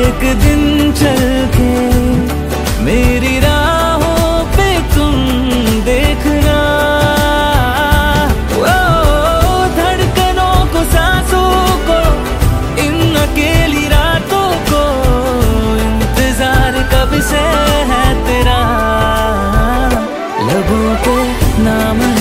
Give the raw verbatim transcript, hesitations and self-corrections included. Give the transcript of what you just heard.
एक दिन चल के मेरी राहों पे तुम देखना। ओ धड़कनों को, सांसों को, इन अकेली रातों को, इंतजार कब से है तेरा। लबों पे नाम